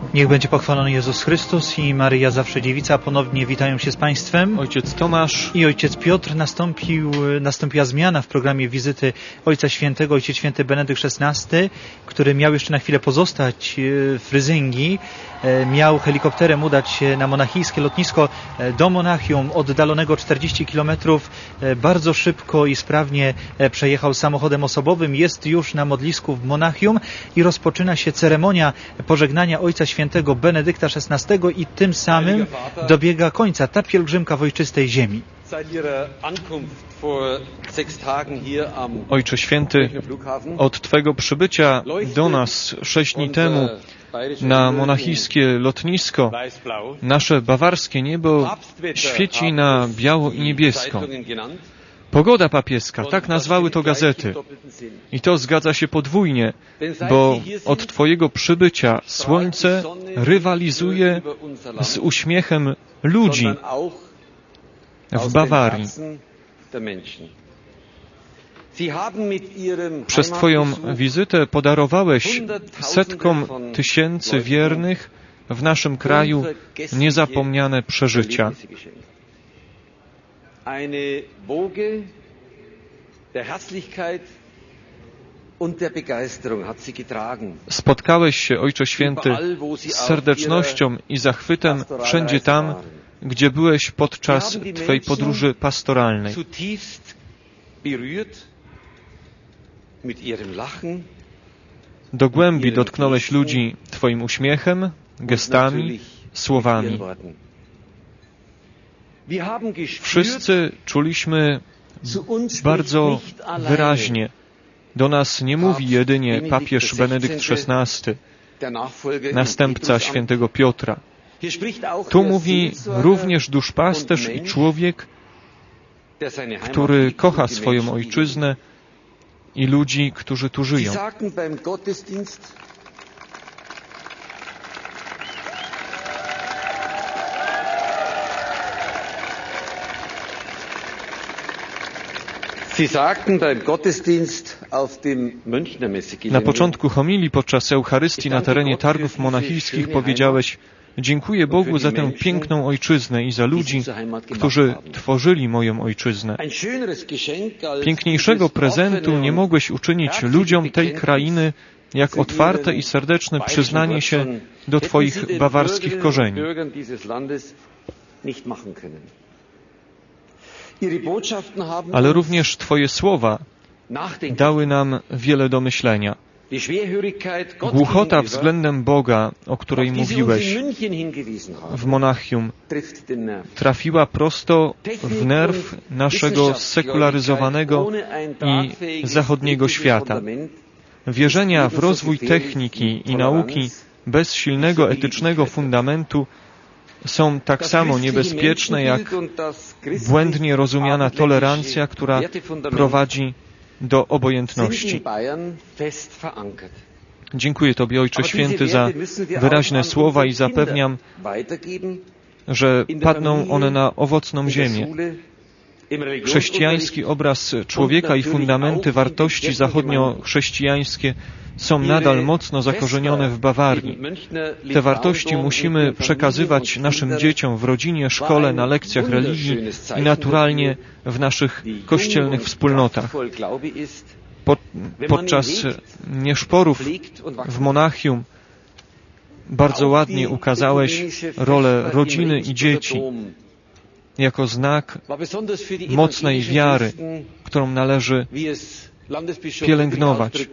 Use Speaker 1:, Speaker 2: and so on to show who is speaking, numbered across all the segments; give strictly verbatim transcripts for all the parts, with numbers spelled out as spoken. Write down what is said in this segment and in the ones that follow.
Speaker 1: Niech będzie pochwalony Jezus Chrystus i Maryja Zawsze Dziewica. Ponownie witają się z Państwem.
Speaker 2: Ojciec Tomasz
Speaker 1: I ojciec Piotr. Nastąpił, nastąpiła zmiana w programie wizyty Ojca Świętego. Ojciec Święty Benedykt szesnasty, który miał jeszcze na chwilę pozostać w Ryzyngii, miał helikopterem udać się na monachijskie lotnisko do Monachium, oddalonego czterdzieści kilometrów. Bardzo szybko i sprawnie przejechał samochodem osobowym. Jest już na modlisku w Monachium i rozpoczyna się ceremonia pożegnania Ojca Świętego Benedykta szesnastego i tym samym dobiega końca ta pielgrzymka w ojczystej ziemi.
Speaker 2: Ojcze Święty, od Twego przybycia do nas sześć dni temu na monachijskie lotnisko nasze bawarskie niebo świeci na biało i niebiesko. Pogoda papieska, tak nazwały to gazety. I to zgadza się podwójnie, bo od Twojego przybycia słońce rywalizuje z uśmiechem ludzi w Bawarii. Przez Twoją wizytę podarowałeś setkom tysięcy wiernych w naszym kraju niezapomniane przeżycia. Spotkałeś się, Ojcze Święty, z serdecznością i zachwytem wszędzie tam, gdzie byłeś podczas Twej podróży pastoralnej. Do głębi dotknąłeś ludzi Twoim uśmiechem, gestami, słowami. Wszyscy czuliśmy bardzo wyraźnie, do nas nie mówi jedynie papież Benedykt szesnasty, następca świętego Piotra. Tu mówi również duszpasterz i człowiek, który kocha swoją ojczyznę i ludzi, którzy tu żyją. Na początku homilii podczas Eucharystii na terenie targów monachijskich powiedziałeś: dziękuję Bogu za tę piękną ojczyznę i za ludzi, którzy tworzyli moją ojczyznę. Piękniejszego prezentu nie mogłeś uczynić ludziom tej krainy, jak otwarte i serdeczne przyznanie się do Twoich bawarskich korzeni. Ale również Twoje słowa dały nam wiele do myślenia. Głuchota względem Boga, o której mówiłeś w Monachium, trafiła prosto w nerw naszego sekularyzowanego i zachodniego świata. Wierzenia w rozwój techniki i nauki bez silnego etycznego fundamentu są tak samo niebezpieczne jak błędnie rozumiana tolerancja, która prowadzi do obojętności. Dziękuję Tobie, Ojcze Święty, za wyraźne słowa i zapewniam, że padną one na owocną ziemię. Chrześcijański obraz człowieka i fundamenty wartości zachodnio-chrześcijańskie są nadal mocno zakorzenione w Bawarii. Te wartości musimy przekazywać naszym dzieciom w rodzinie, szkole, na lekcjach religii i naturalnie w naszych kościelnych wspólnotach. Pod, podczas nieszporów w Monachium bardzo ładnie ukazałeś rolę rodziny i dzieci jako znak mocnej wiary, którą należy pielęgnować.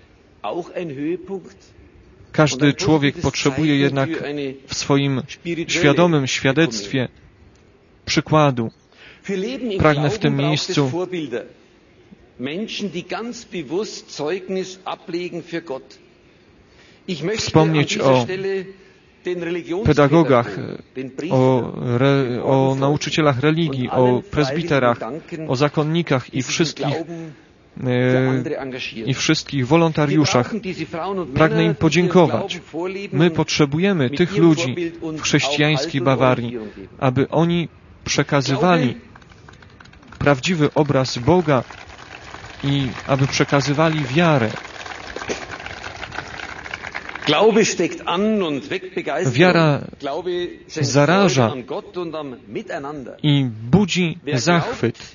Speaker 2: Każdy człowiek potrzebuje jednak w swoim świadomym świadectwie przykładu. Pragnę w tym miejscu wspomnieć o pedagogach, o, re, o nauczycielach religii, o prezbiterach, o zakonnikach i wszystkich i wszystkich wolontariuszach. Pragnę im podziękować. My potrzebujemy tych ludzi w chrześcijańskiej Bawarii, aby oni przekazywali prawdziwy obraz Boga i aby przekazywali wiarę. Wiara zaraża i budzi zachwyt.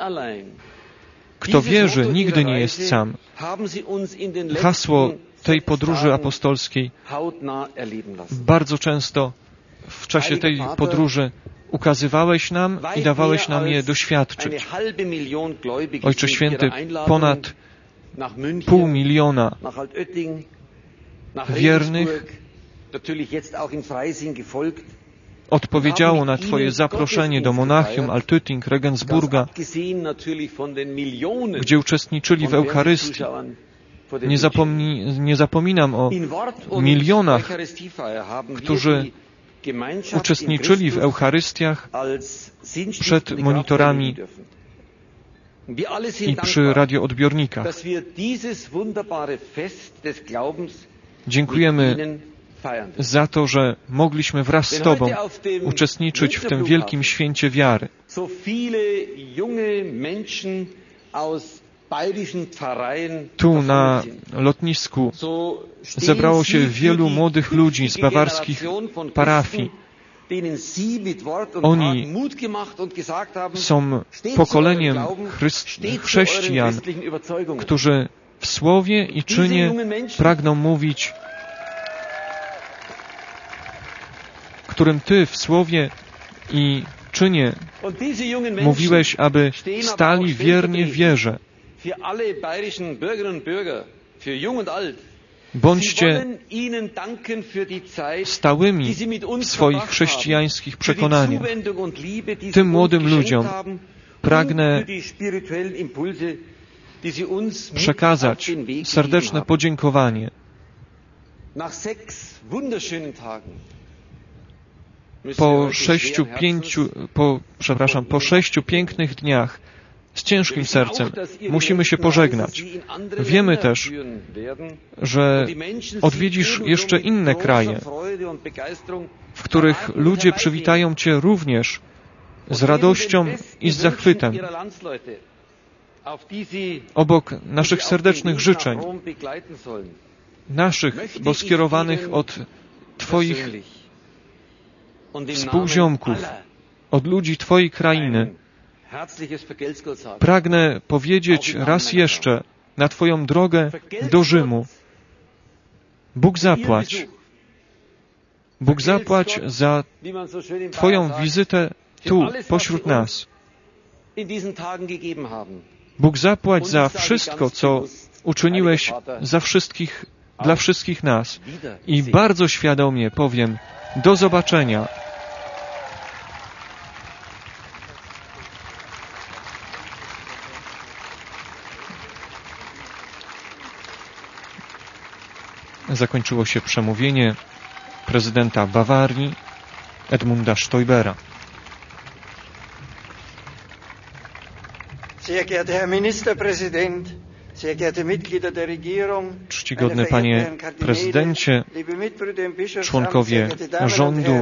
Speaker 2: Kto wierzy, nigdy nie jest sam. Hasło tej podróży apostolskiej bardzo często w czasie tej podróży ukazywałeś nam i dawałeś nam je doświadczyć. Ojcze Święty, ponad pół miliona wiernych odpowiedziało na Twoje zaproszenie do Monachium, Altötting, Regensburga, gdzie uczestniczyli w Eucharystii. Nie, zapomni, nie zapominam o milionach, którzy uczestniczyli w Eucharystiach przed monitorami i przy radioodbiornikach. Dziękujemy za to, że mogliśmy wraz z Tobą uczestniczyć w tym wielkim święcie wiary. Tu na lotnisku zebrało się wielu młodych ludzi z bawarskich parafii. Oni są pokoleniem chrześcijan, którzy w słowie i czynie pragną mówić, którym Ty w słowie i czynie mówiłeś, aby stali wiernie w wierze. Bądźcie stałymi w swoich chrześcijańskich przekonaniach. Tym młodym ludziom pragnę przekazać serdeczne podziękowanie. Po sześciu, pięciu, po, przepraszam, po sześciu pięknych dniach z ciężkim sercem musimy się pożegnać. Wiemy też, że odwiedzisz jeszcze inne kraje, w których ludzie przywitają Cię również z radością i z zachwytem. Obok naszych serdecznych życzeń, naszych, bo skierowanych od Twoich współziomków, od ludzi Twojej krainy, pragnę powiedzieć raz jeszcze na Twoją drogę do Rzymu. Bóg zapłać. Bóg zapłać za Twoją wizytę tu, pośród nas. Bóg zapłać za wszystko, co uczyniłeś za wszystkich, dla wszystkich nas. I bardzo świadomie powiem, do zobaczenia. Zakończyło się przemówienie prezydenta Bawarii, Edmunda Stoibera.
Speaker 3: Sehr geehrter Herr Ministerpräsident, sehr geehrte Mitglieder der Regierung,
Speaker 2: czcigodny panie prezydencie, członkowie rządu,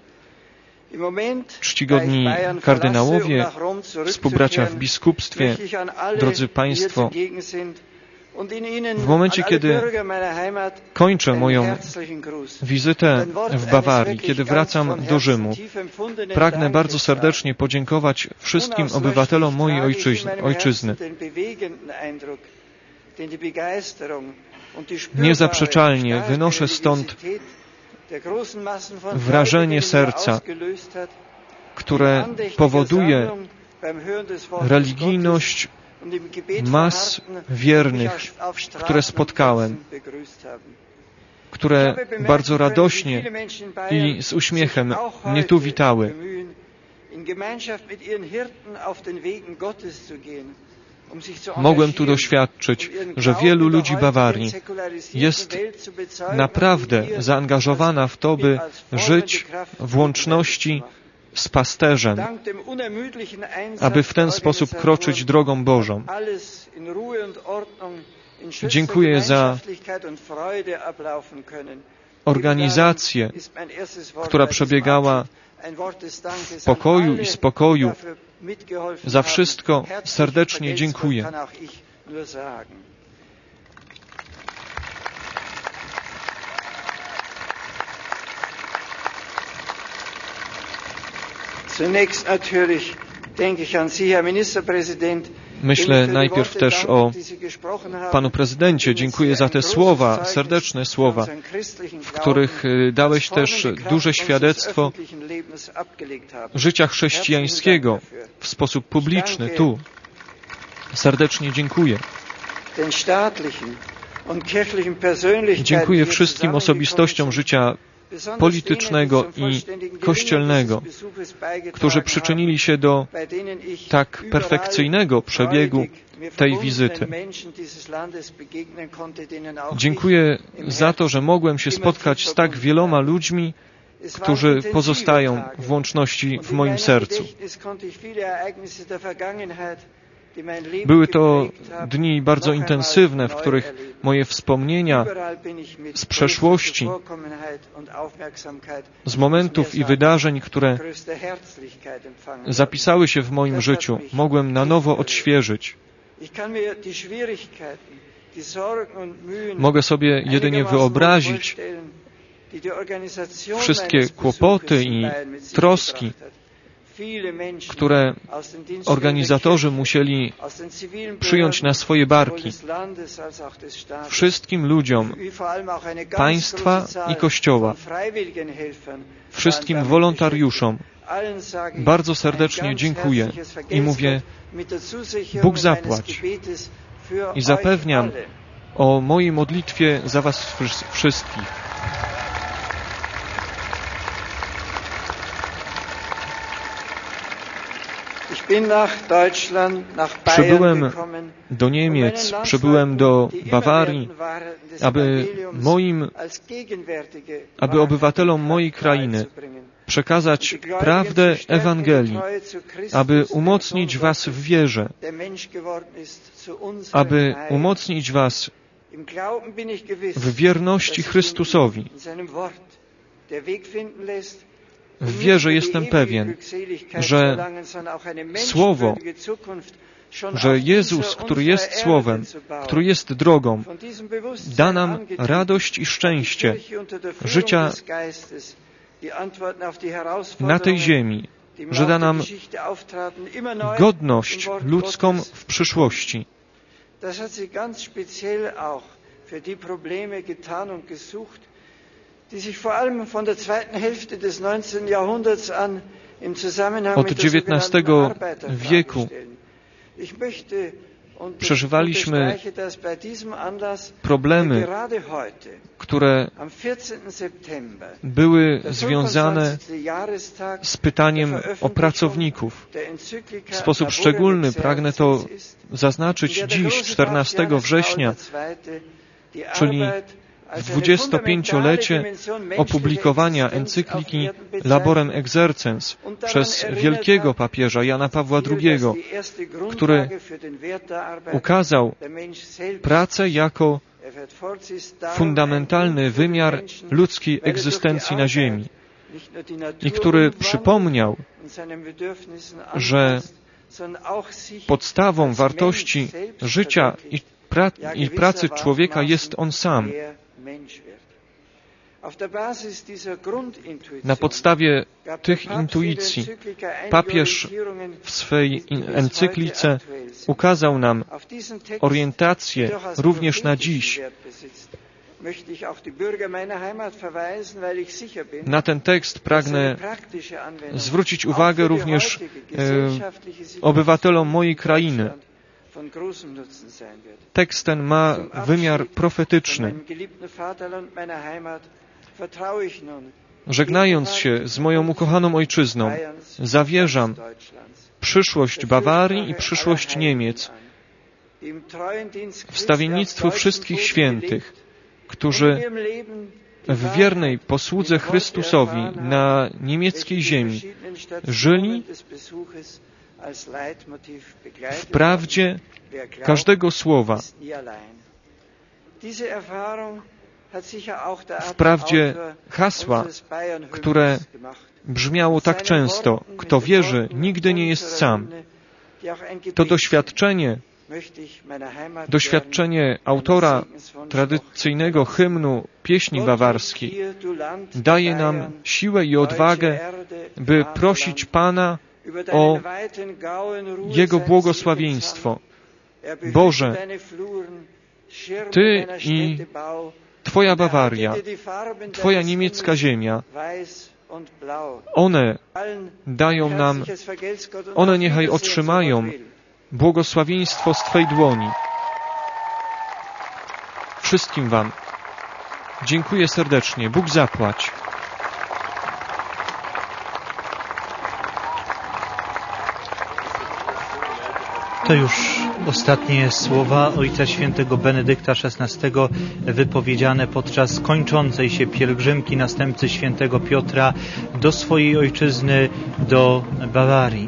Speaker 2: czcigodni kardynałowie, współbracia w biskupstwie, drodzy państwo, w momencie, kiedy kończę moją wizytę w Bawarii, kiedy wracam do Rzymu, pragnę bardzo serdecznie podziękować wszystkim obywatelom mojej ojczyzny. ojczyzny. Niezaprzeczalnie wynoszę stąd wrażenie serca, które powoduje religijność mas wiernych, które spotkałem, które bardzo radośnie i z uśmiechem mnie tu witały. Mogłem tu doświadczyć, że wielu ludzi Bawarii jest naprawdę zaangażowana w to, by żyć w łączności z pasterzem, aby w ten sposób kroczyć drogą Bożą. Dziękuję za organizację, która przebiegała w pokoju i spokoju. Za wszystko serdecznie dziękuję.
Speaker 3: Zunächst natürlich denke ich an Sie, Herr Ministerpräsident.
Speaker 2: Myślę najpierw też o Panu Prezydencie. Dziękuję za te słowa, serdeczne słowa, w których dałeś też duże świadectwo życia chrześcijańskiego w sposób publiczny tu. Serdecznie dziękuję. Dziękuję wszystkim osobistościom życia politycznego i kościelnego, którzy przyczynili się do tak perfekcyjnego przebiegu tej wizyty. Dziękuję za to, że mogłem się spotkać z tak wieloma ludźmi, którzy pozostają w łączności w moim sercu. Były to dni bardzo intensywne, w których moje wspomnienia z przeszłości, z momentów i wydarzeń, które zapisały się w moim życiu, mogłem na nowo odświeżyć. Mogę sobie jedynie wyobrazić wszystkie kłopoty i troski, które organizatorzy musieli przyjąć na swoje barki. Wszystkim ludziom państwa i Kościoła, wszystkim wolontariuszom bardzo serdecznie dziękuję i mówię: Bóg zapłać. I zapewniam o mojej modlitwie za was wszystkich. Przybyłem do Niemiec, przybyłem do Bawarii, aby moim, aby obywatelom mojej krainy przekazać prawdę Ewangelii, aby umocnić was w wierze, aby umocnić was w wierności Chrystusowi. W wierze jestem pewien, że Słowo, że Jezus, który jest Słowem, który jest drogą, da nam radość i szczęście życia na tej ziemi, że da nam godność ludzką w przyszłości. Od dziewiętnastego wieku przeżywaliśmy problemy, które były związane z pytaniem o pracowników. W sposób szczególny pragnę to zaznaczyć dziś, czternastego września, czyli w dwudziestopięciolecie opublikowania encykliki Laborem Exercens przez wielkiego papieża Jana Pawła drugiego, który ukazał pracę jako fundamentalny wymiar ludzkiej egzystencji na ziemi i który przypomniał, że podstawą wartości życia i, pra- i pracy człowieka jest on sam. Na podstawie tych intuicji papież w swej encyklice ukazał nam orientację również na dziś. Na ten tekst pragnę zwrócić uwagę również e, obywatelom mojej krainy. Tekst ten ma wymiar profetyczny. Żegnając się z moją ukochaną ojczyzną, zawierzam przyszłość Bawarii i przyszłość Niemiec wstawiennictwu wszystkich świętych, którzy w wiernej posłudze Chrystusowi na niemieckiej ziemi żyli w prawdzie każdego słowa, w prawdzie hasła, które brzmiało tak często: kto wierzy, nigdy nie jest sam. To doświadczenie Doświadczenie autora tradycyjnego hymnu pieśni bawarskiej daje nam siłę i odwagę, by prosić Pana o Jego błogosławieństwo. Boże, Ty i Twoja Bawaria, Twoja niemiecka ziemia, one dają nam, one niechaj otrzymają błogosławieństwo z Twej dłoni. Wszystkim Wam dziękuję serdecznie. Bóg zapłać.
Speaker 1: To już ostatnie słowa Ojca Świętego Benedykta szesnastego wypowiedziane podczas kończącej się pielgrzymki następcy Świętego Piotra do swojej ojczyzny, do Bawarii.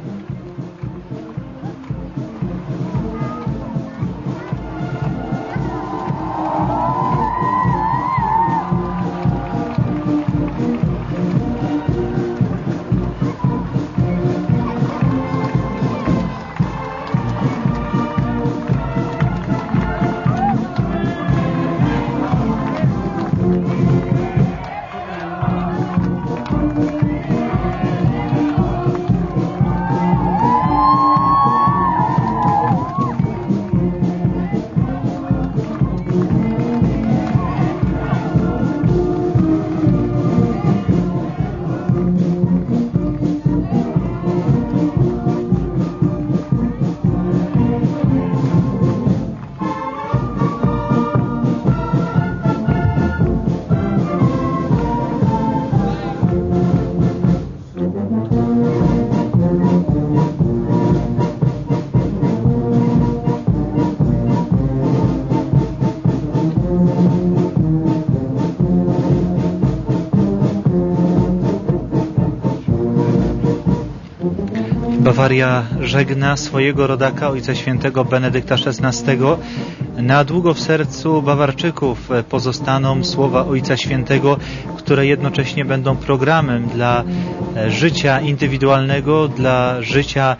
Speaker 1: Bawaria żegna swojego rodaka, Ojca Świętego Benedykta szesnastego. Na długo w sercu Bawarczyków pozostaną słowa Ojca Świętego, które jednocześnie będą programem dla życia indywidualnego, dla życia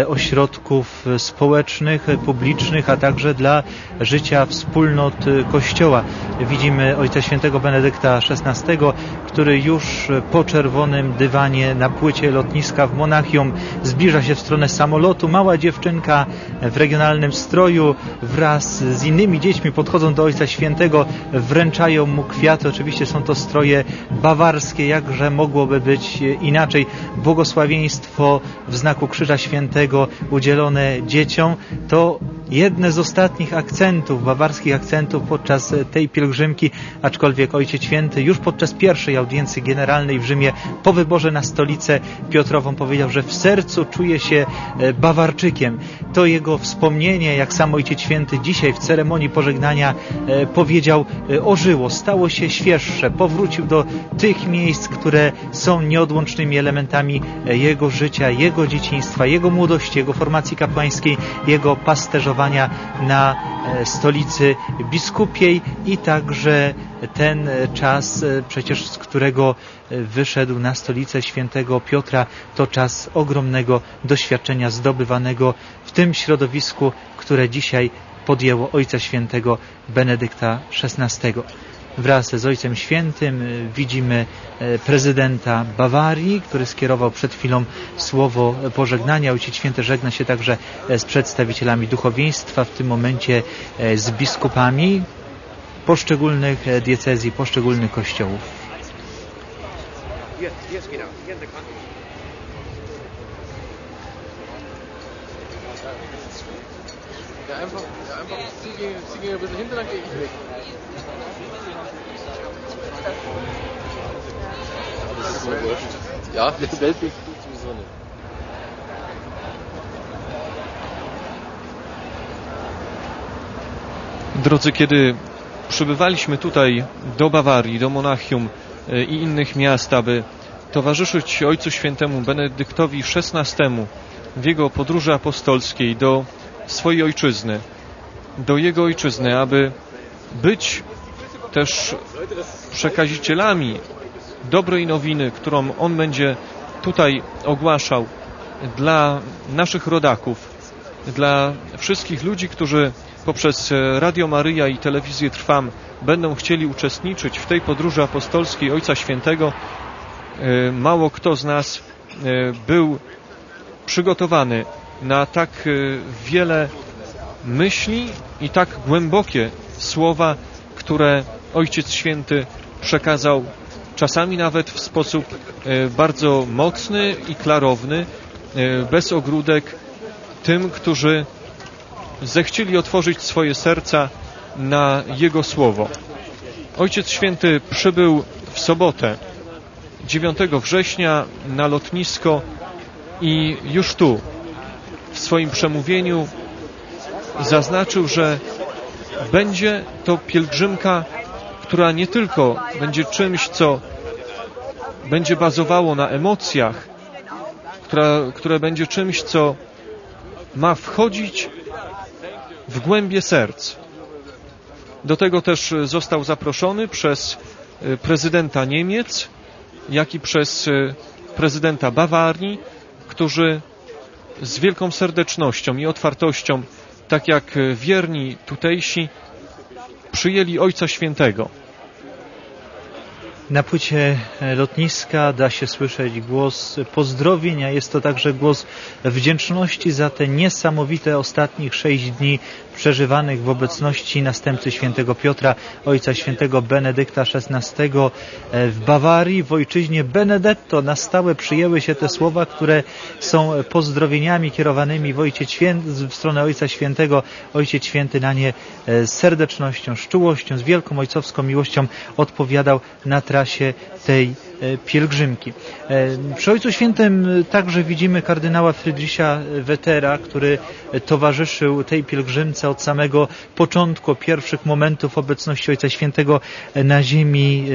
Speaker 1: ośrodków społecznych, publicznych, a także dla życia wspólnot Kościoła. Widzimy Ojca Świętego Benedykta szesnastego, który już po czerwonym dywanie na płycie lotniska w Monachium zbliża się w stronę samolotu. Mała dziewczynka w regionalnym stroju wraz z innymi dziećmi podchodzą do Ojca Świętego, wręczają mu kwiaty. Oczywiście są to stroje bawarskie, jakże mogłoby być inaczej. Błogosławieństwo w znaku Krzyża Świętego udzielone dzieciom to jedne z ostatnich akcentów, bawarskich akcentów podczas tej pielgrzymki, aczkolwiek Ojciec Święty już podczas pierwszej audiencji generalnej w Rzymie po wyborze na stolicę Piotrową powiedział, że w sercu czuje się Bawarczykiem. To jego wspomnienie, jak sam Ojciec Święty dzisiaj w ceremonii pożegnania powiedział, ożyło, stało się świeższe, powrócił do tych miejsc, które są nieodłącznymi elementami jego życia, jego dzieciństwa, jego młodości, jego formacji kapłańskiej, jego pasterzowania na stolicy biskupiej i także ten czas, przecież z którego wyszedł na stolicę Świętego Piotra, to czas ogromnego doświadczenia zdobywanego w tym środowisku, które dzisiaj podjęło Ojca Świętego Benedykta szesnastego. Wraz z Ojcem Świętym widzimy prezydenta Bawarii, który skierował przed chwilą słowo pożegnania. Ojciec Święty żegna się także z przedstawicielami duchowieństwa, w tym momencie z biskupami poszczególnych diecezji, poszczególnych kościołów.
Speaker 2: Ja, Weltbild sowieso nicht. Drodzy, kiedy przybywaliśmy tutaj do Bawarii, do Monachium i innych miast, aby towarzyszyć Ojcu Świętemu Benedyktowi szesnastemu w jego podróży apostolskiej do swojej ojczyzny, do jego ojczyzny, aby być też przekazicielami dobrej nowiny, którą on będzie tutaj ogłaszał dla naszych rodaków. dla wszystkich ludzi, którzy poprzez Radio Maryja i Telewizję Trwam będą chcieli uczestniczyć w tej podróży apostolskiej Ojca Świętego. Mało kto z nas był przygotowany na tak wiele myśli i tak głębokie słowa, które Ojciec Święty przekazał czasami nawet w sposób bardzo mocny i klarowny, bez ogródek, tym, którzy zechcieli otworzyć swoje serca na Jego Słowo. Ojciec Święty przybył w sobotę, dziewiątego września, na lotnisko i już tu, w swoim przemówieniu, zaznaczył, że będzie to pielgrzymka, która nie tylko będzie czymś, co będzie bazowało na emocjach, która, które będzie czymś, co ma wchodzić w głębie serc. Do tego też został zaproszony przez prezydenta Niemiec, jak i przez prezydenta Bawarii, którzy z wielką serdecznością i otwartością, tak jak wierni tutejsi, przyjęli Ojca Świętego.
Speaker 1: Na płycie lotniska da się słyszeć głos pozdrowienia. Jest to także głos wdzięczności za te niesamowite ostatnich sześć dni przeżywanych w obecności następcy świętego Piotra, Ojca Świętego Benedykta szesnastego w Bawarii, w ojczyźnie Benedetto. Na stałe przyjęły się te słowa, które są pozdrowieniami kierowanymi w, Ojciec Święty, w stronę Ojca Świętego. Ojciec Święty na nie z serdecznością, z czułością, z wielką ojcowską miłością odpowiadał na trasie tej pielgrzymki. Przy Ojcu Świętym także widzimy kardynała Friedricha Wettera, który towarzyszył tej pielgrzymce od samego początku, pierwszych momentów obecności Ojca Świętego na ziemi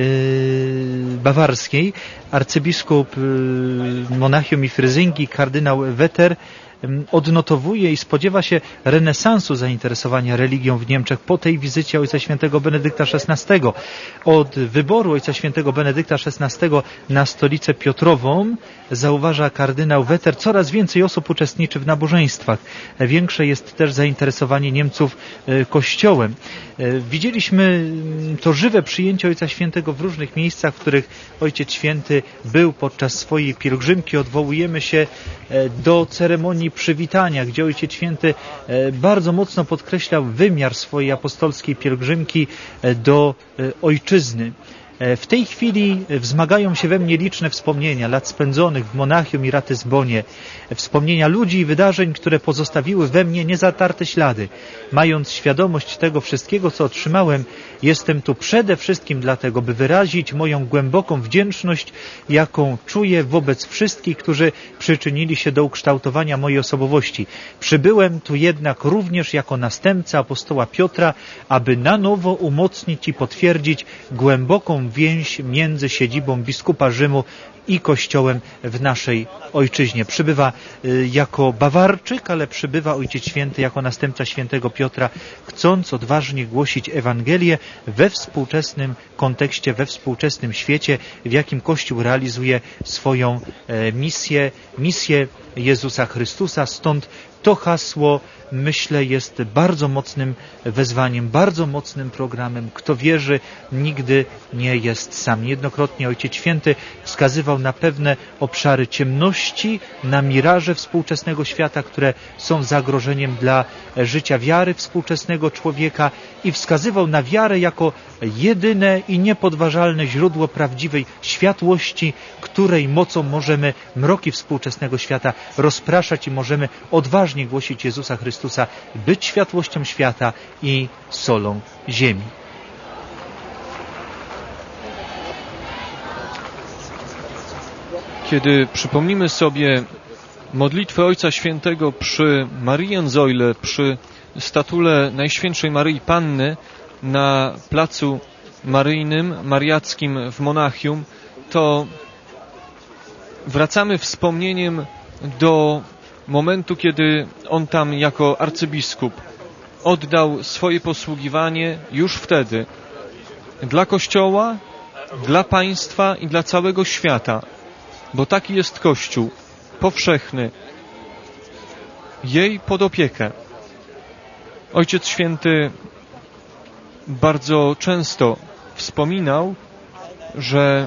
Speaker 1: bawarskiej. Arcybiskup Monachium i Fryzyngi, kardynał Wetter, odnotowuje i spodziewa się renesansu zainteresowania religią w Niemczech po tej wizycie Ojca Świętego Benedykta szesnastego. Od wyboru Ojca Świętego Benedykta szesnastego na stolicę Piotrową, zauważa kardynał Wetter, coraz więcej osób uczestniczy w nabożeństwach. Większe jest też zainteresowanie Niemców Kościołem. Widzieliśmy to żywe przyjęcie Ojca Świętego w różnych miejscach, w których Ojciec Święty był podczas swojej pielgrzymki. Odwołujemy się do ceremonii przywitania, gdzie Ojciec Święty bardzo mocno podkreślał wymiar swojej apostolskiej pielgrzymki do ojczyzny. W tej chwili wzmagają się we mnie liczne wspomnienia lat spędzonych w Monachium i Ratyzbonie, wspomnienia ludzi i wydarzeń, które pozostawiły we mnie niezatarte ślady. Mając świadomość tego wszystkiego, co otrzymałem, jestem tu przede wszystkim dlatego, by wyrazić moją głęboką wdzięczność, jaką czuję wobec wszystkich, którzy przyczynili się do ukształtowania mojej osobowości. Przybyłem tu jednak również jako następca apostoła Piotra, aby na nowo umocnić i potwierdzić głęboką więź między siedzibą biskupa Rzymu i Kościołem w naszej ojczyźnie. Przybywa jako Bawarczyk, ale przybywa Ojciec Święty jako następca świętego Piotra, chcąc odważnie głosić Ewangelię we współczesnym kontekście, we współczesnym świecie, w jakim Kościół realizuje swoją misję, misję Jezusa Chrystusa. Stąd to hasło, myślę, jest bardzo mocnym wezwaniem, bardzo mocnym programem. Kto wierzy, nigdy nie jest sam. Niejednokrotnie Ojciec Święty wskazywał na pewne obszary ciemności, na miraże współczesnego świata, które są zagrożeniem dla życia wiary współczesnego człowieka i wskazywał na wiarę jako jedyne i niepodważalne źródło prawdziwej światłości, której mocą możemy mroki współczesnego świata rozpraszać i możemy odważnie głosić Jezusa Chrystusa, być światłością świata i solą ziemi.
Speaker 2: Kiedy przypomnimy sobie modlitwę Ojca Świętego przy Mariensäule, przy statule Najświętszej Maryi Panny na placu Maryjnym, mariackim w Monachium, to wracamy wspomnieniem do momentu, kiedy on tam jako arcybiskup oddał swoje posługiwanie już wtedy dla Kościoła, dla państwa i dla całego świata, bo taki jest Kościół powszechny, jej pod opiekę. Ojciec Święty bardzo często wspominał, że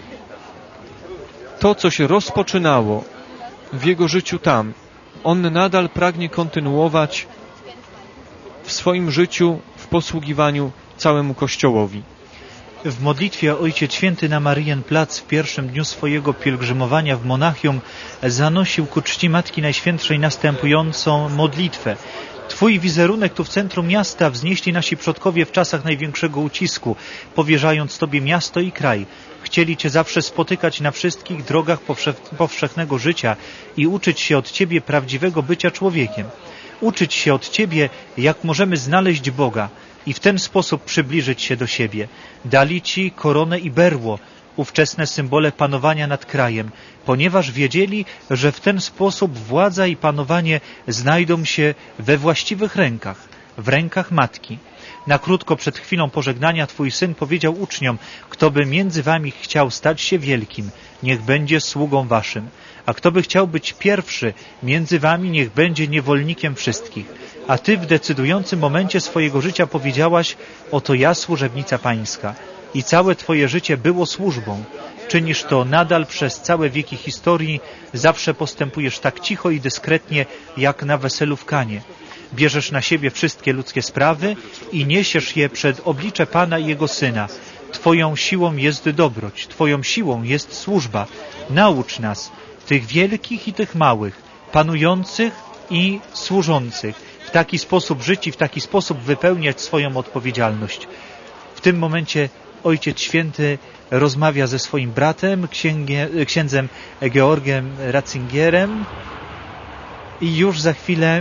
Speaker 2: to, co się rozpoczynało w jego życiu tam, on nadal pragnie kontynuować w swoim życiu, w posługiwaniu całemu Kościołowi.
Speaker 1: W modlitwie Ojciec Święty na Marienplatz w pierwszym dniu swojego pielgrzymowania w Monachium zanosił ku czci Matki Najświętszej następującą modlitwę. Twój wizerunek tu w centrum miasta wznieśli nasi przodkowie w czasach największego ucisku, powierzając Tobie miasto i kraj. Chcieli Cię zawsze spotykać na wszystkich drogach powszechnego życia i uczyć się od Ciebie prawdziwego bycia człowiekiem. Uczyć się od Ciebie, jak możemy znaleźć Boga i w ten sposób przybliżyć się do siebie. Dali Ci koronę i berło, ówczesne symbole panowania nad krajem, ponieważ wiedzieli, że w ten sposób władza i panowanie znajdą się we właściwych rękach, w rękach Matki. Na krótko przed chwilą pożegnania Twój Syn powiedział uczniom, kto by między Wami chciał stać się wielkim, niech będzie sługą Waszym, a kto by chciał być pierwszy między Wami, niech będzie niewolnikiem wszystkich. A Ty w decydującym momencie swojego życia powiedziałaś, oto ja, służebnica Pańska. I całe Twoje życie było służbą. Czynisz to nadal przez całe wieki historii, zawsze postępujesz tak cicho i dyskretnie, jak na weselu w Kanie. Bierzesz na siebie wszystkie ludzkie sprawy i niesiesz je przed oblicze Pana i Jego Syna. Twoją siłą jest dobroć, Twoją siłą jest służba. Naucz nas, tych wielkich i tych małych, panujących i służących, w taki sposób żyć i w taki sposób wypełniać swoją odpowiedzialność. W tym momencie Ojciec Święty rozmawia ze swoim bratem, księgie, księdzem Georgiem Ratzingierem i już za chwilę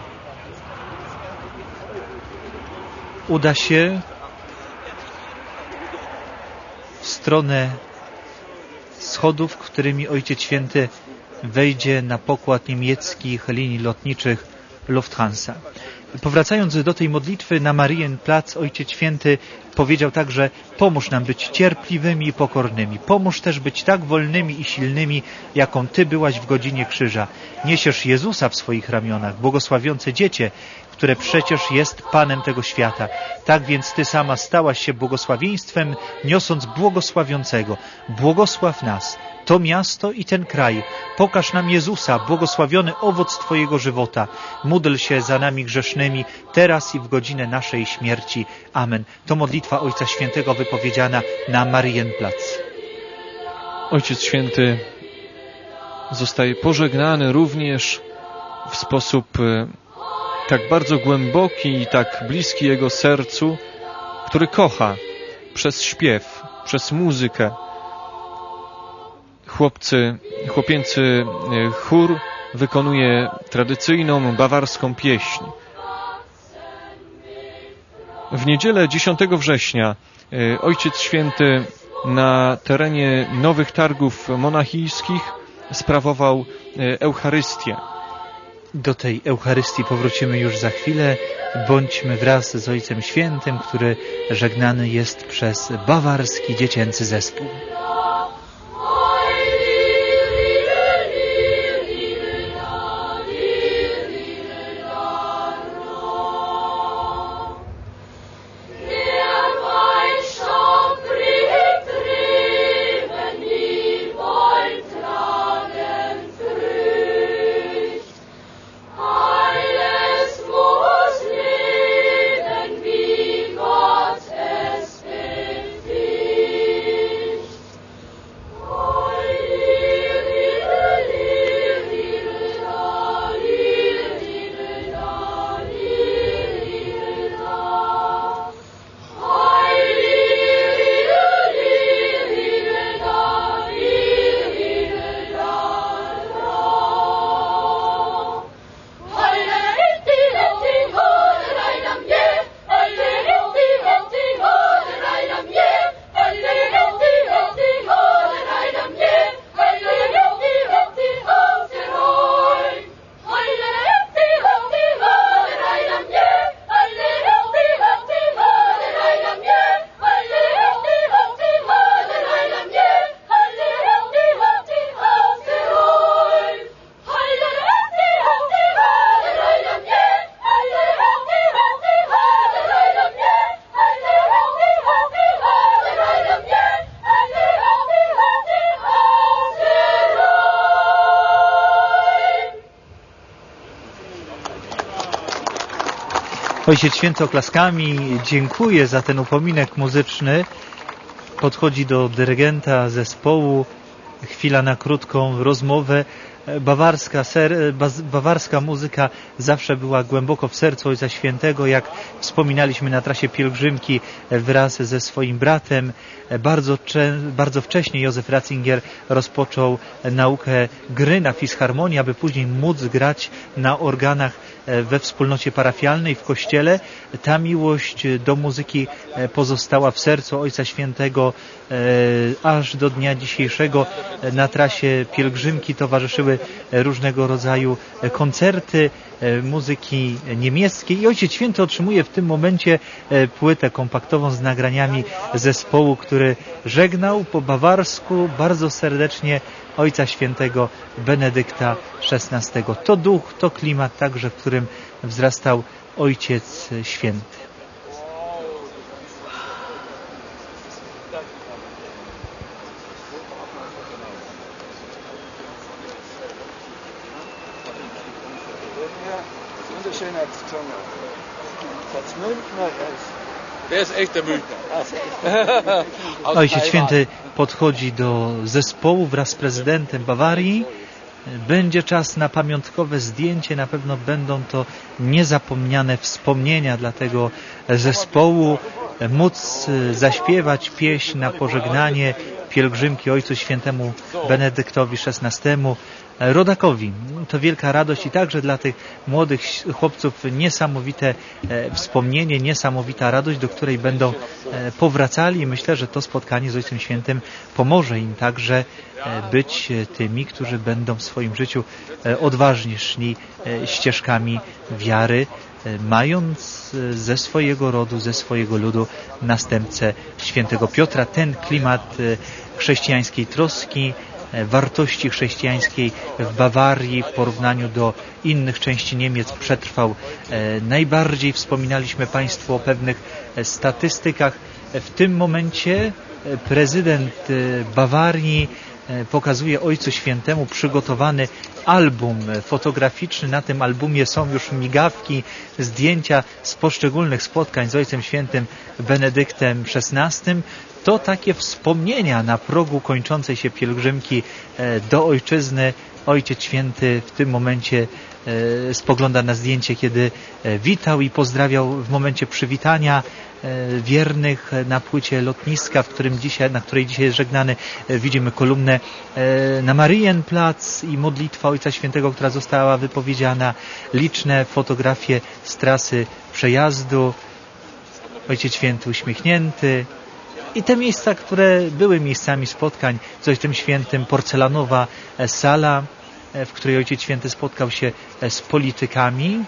Speaker 1: uda się w stronę schodów, którymi Ojciec Święty wejdzie na pokład niemieckich linii lotniczych Lufthansa. Powracając do tej modlitwy na Marienplatz, Ojciec Święty powiedział także, pomóż nam być cierpliwymi i pokornymi. Pomóż też być tak wolnymi i silnymi, jaką Ty byłaś w godzinie krzyża. Niesiesz Jezusa w swoich ramionach, błogosławiące dziecię, które przecież jest Panem tego świata. Tak więc Ty sama stałaś się błogosławieństwem, niosąc błogosławiącego. Błogosław nas, to miasto i ten kraj. Pokaż nam Jezusa, błogosławiony owoc Twojego żywota. Módl się za nami grzesznymi, teraz i w godzinę naszej śmierci. Amen. To modlitwa Ojca Świętego wypowiedziana na Marienplatz.
Speaker 2: Ojciec Święty zostaje pożegnany również w sposób tak bardzo głęboki i tak bliski Jego sercu, który kocha przez śpiew, przez muzykę. Chłopcy, chłopięcy chór wykonuje tradycyjną bawarską pieśń. W niedzielę dziesiątego września Ojciec Święty na terenie Nowych Targów Monachijskich sprawował Eucharystię.
Speaker 1: Do tej Eucharystii powrócimy już za chwilę. Bądźmy wraz z Ojcem Świętym, który żegnany jest przez bawarski dziecięcy zespół. Ojciec Święty oklaskami dziękuję za ten upominek muzyczny. Podchodzi do dyrygenta zespołu. Chwila na krótką rozmowę. Bawarska, ser, bawarska muzyka zawsze była głęboko w sercu Ojca Świętego, jak wspominaliśmy na trasie pielgrzymki wraz ze swoim bratem. Bardzo, bardzo wcześnie Józef Ratzinger rozpoczął naukę gry na fisharmonii, aby później móc grać na organach we wspólnocie parafialnej, w kościele. Ta miłość do muzyki pozostała w sercu Ojca Świętego aż do dnia dzisiejszego. Na trasie pielgrzymki towarzyszyły różnego rodzaju koncerty muzyki niemieckiej i Ojciec Święty otrzymuje w tym momencie płytę kompaktową z nagraniami zespołu, który żegnał po bawarsku bardzo serdecznie Ojca Świętego Benedykta szesnastego. To duch, to klimat także, w którym wzrastał Ojciec Święty. Ojciec Święty podchodzi do zespołu wraz z prezydentem Bawarii. Będzie czas na pamiątkowe zdjęcie. Na pewno będą to niezapomniane wspomnienia dla tego zespołu. Móc zaśpiewać pieśń na pożegnanie pielgrzymki Ojcu Świętemu Benedyktowi szesnastemu. Rodakowi. To wielka radość i także dla tych młodych chłopców niesamowite e, wspomnienie, niesamowita radość, do której będą e, powracali. Myślę, że to spotkanie z Ojcem Świętym pomoże im także e, być tymi, którzy będą w swoim życiu e, odważnie szli e, ścieżkami wiary, e, mając e, ze swojego rodu, ze swojego ludu następcę świętego Piotra. Ten klimat e, chrześcijańskiej troski, wartości chrześcijańskiej w Bawarii w porównaniu do innych części Niemiec przetrwał najbardziej. Wspominaliśmy Państwu o pewnych statystykach. W tym momencie prezydent Bawarii pokazuje Ojcu Świętemu przygotowany album fotograficzny. Na tym albumie są już migawki, zdjęcia z poszczególnych spotkań z Ojcem Świętym Benedyktem szesnastym. To takie wspomnienia na progu kończącej się pielgrzymki do Ojczyzny. Ojciec Święty w tym momencie spogląda na zdjęcie, kiedy witał i pozdrawiał w momencie przywitania wiernych na płycie lotniska, w którym dzisiaj, na której dzisiaj jest żegnany. Widzimy kolumnę na Marienplatz i modlitwa Ojca Świętego, która została wypowiedziana. Liczne fotografie z trasy przejazdu. Ojciec Święty uśmiechnięty. I te miejsca, które były miejscami spotkań z Ojcem Świętym, porcelanowa sala, w której Ojciec Święty spotkał się z politykami.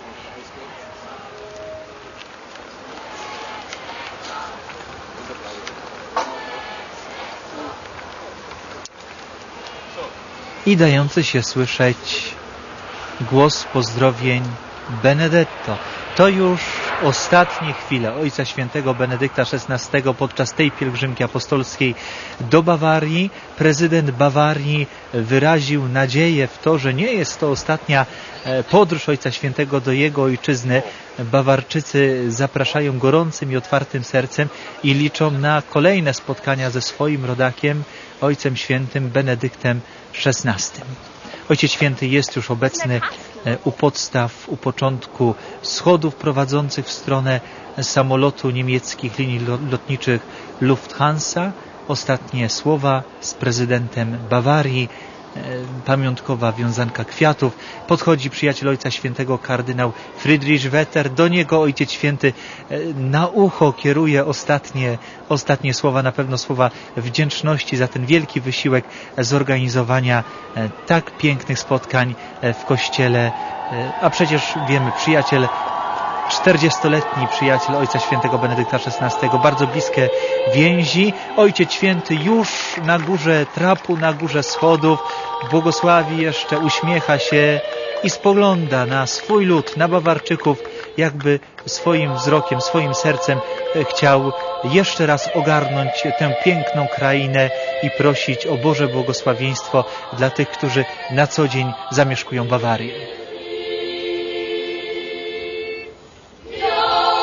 Speaker 1: I dający się słyszeć głos pozdrowień Benedetto. To już ostatnie chwile Ojca Świętego Benedykta szesnastego podczas tej pielgrzymki apostolskiej do Bawarii. Prezydent Bawarii wyraził nadzieję w to, że nie jest to ostatnia podróż Ojca Świętego do jego ojczyzny. Bawarczycy zapraszają gorącym i otwartym sercem i liczą na kolejne spotkania ze swoim rodakiem, Ojcem Świętym Benedyktem szesnastym. Ojciec Święty jest już obecny u podstaw, u początku schodów prowadzących w stronę samolotu niemieckich linii lotniczych Lufthansa. Ostatnie słowa z prezydentem Bawarii, pamiątkowa wiązanka kwiatów. Podchodzi przyjaciel Ojca Świętego, kardynał Friedrich Wetter. Do niego Ojciec Święty na ucho kieruje ostatnie, ostatnie słowa, na pewno słowa wdzięczności za ten wielki wysiłek zorganizowania tak pięknych spotkań w Kościele. A przecież wiemy, przyjaciel czterdziestoletni przyjaciel Ojca Świętego Benedykta szesnastego, bardzo bliskie więzi. Ojciec Święty już na górze trapu, na górze schodów, błogosławi jeszcze, uśmiecha się i spogląda na swój lud, na Bawarczyków, jakby swoim wzrokiem, swoim sercem chciał jeszcze raz ogarnąć tę piękną krainę i prosić o Boże błogosławieństwo dla tych, którzy na co dzień zamieszkują Bawarię.
Speaker 4: No!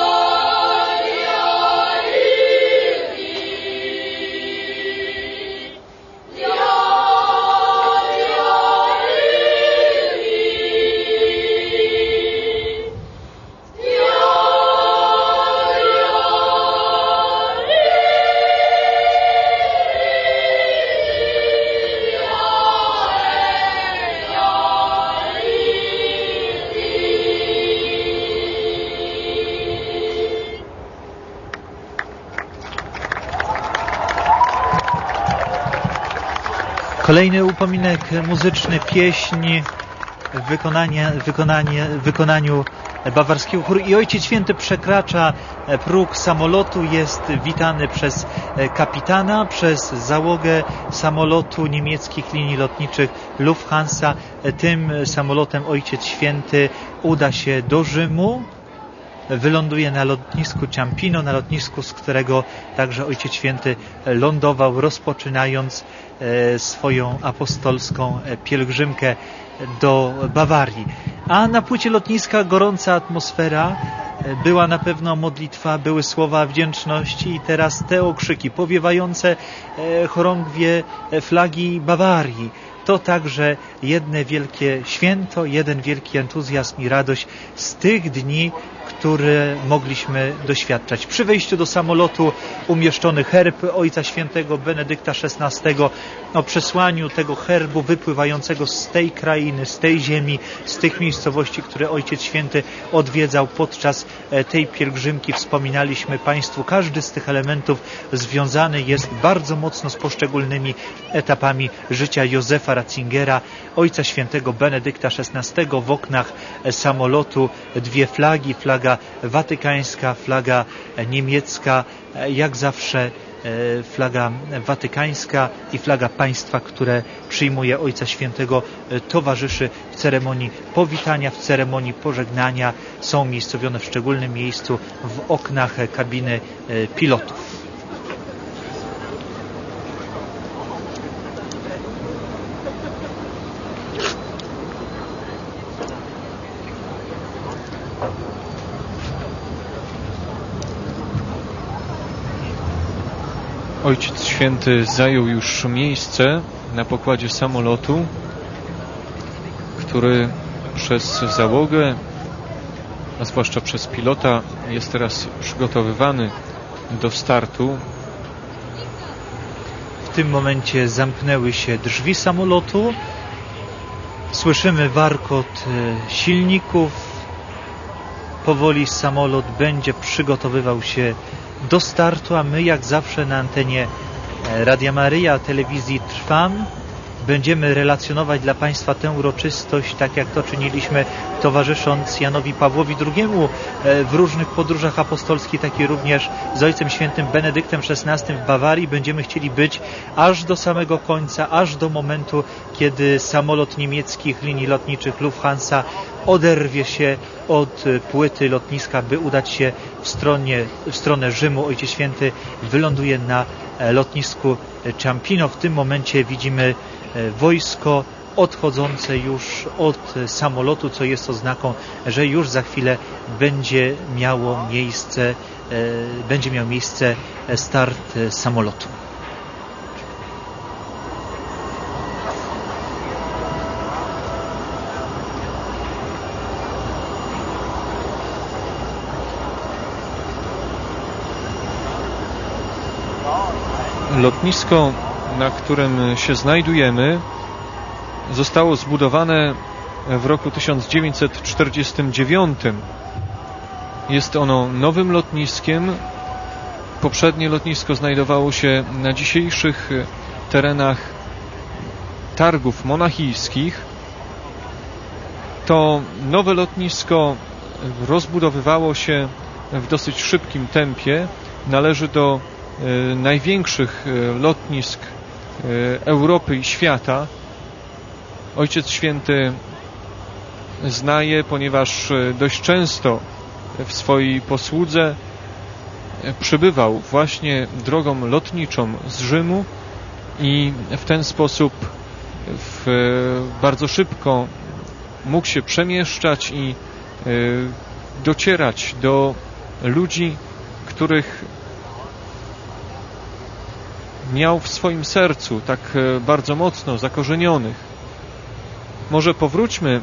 Speaker 1: Kolejny upominek muzyczny, pieśń w wykonanie, wykonanie, wykonaniu bawarskiego chóru i Ojciec Święty przekracza próg samolotu, jest witany przez kapitana, przez załogę samolotu niemieckich linii lotniczych Lufthansa. Tym samolotem Ojciec Święty uda się do Rzymu, wyląduje na lotnisku Ciampino, na lotnisku, z którego także Ojciec Święty lądował, rozpoczynając swoją apostolską pielgrzymkę do Bawarii. A na płycie lotniska gorąca atmosfera, była na pewno modlitwa, były słowa wdzięczności i teraz te okrzyki powiewające chorągwie flagi Bawarii. To także jedno wielkie święto, jeden wielki entuzjazm i radość z tych dni, które mogliśmy doświadczać. Przy wejściu do samolotu umieszczony herb Ojca Świętego Benedykta szesnastego o przesłaniu tego herbu wypływającego z tej krainy, z tej ziemi, z tych miejscowości, które Ojciec Święty odwiedzał podczas tej pielgrzymki. Wspominaliśmy Państwu, każdy z tych elementów związany jest bardzo mocno z poszczególnymi etapami życia Józefa Ratzingera, Ojca Świętego Benedykta szesnastego. W oknach samolotu dwie flagi, flaga watykańska, flaga niemiecka, jak zawsze flaga watykańska i flaga państwa, które przyjmuje Ojca Świętego, towarzyszy w ceremonii powitania, w ceremonii pożegnania. Są umiejscowione w szczególnym miejscu w oknach kabiny pilotów.
Speaker 2: Ojciec Święty zajął już miejsce na pokładzie samolotu, który przez załogę, a zwłaszcza przez pilota, jest teraz przygotowywany do startu.
Speaker 1: W tym momencie zamknęły się drzwi samolotu. Słyszymy warkot silników. Powoli samolot będzie przygotowywał się do startu, a my jak zawsze na antenie Radia Maryja, telewizji Trwam, będziemy relacjonować dla Państwa tę uroczystość, tak jak to czyniliśmy, towarzysząc Janowi Pawłowi drugiemu w różnych podróżach apostolskich, tak i również z Ojcem Świętym Benedyktem szesnastym w Bawarii. Będziemy chcieli być aż do samego końca, aż do momentu, kiedy samolot niemieckich linii lotniczych Lufthansa oderwie się od płyty lotniska, by udać się w, stronie, w stronę Rzymu. Ojciec Święty wyląduje na lotnisku Ciampino. W tym momencie widzimy wojsko odchodzące już od samolotu, co jest oznaką, że już za chwilę będzie miało miejsce, będzie miał miejsce start samolotu.
Speaker 2: Lotnisko, na którym się znajdujemy, zostało zbudowane w roku tysiąc dziewięćset czterdziestym dziewiątym. Jest ono nowym lotniskiem. Poprzednie lotnisko znajdowało się na dzisiejszych terenach targów monachijskich. To nowe lotnisko rozbudowywało się w dosyć szybkim tempie. Należy do największych lotnisk Europy i świata. Ojciec Święty zna je, ponieważ dość często w swojej posłudze przybywał właśnie drogą lotniczą z Rzymu i w ten sposób w bardzo szybko mógł się przemieszczać i docierać do ludzi, których miał w swoim sercu tak bardzo mocno zakorzenionych. Może powróćmy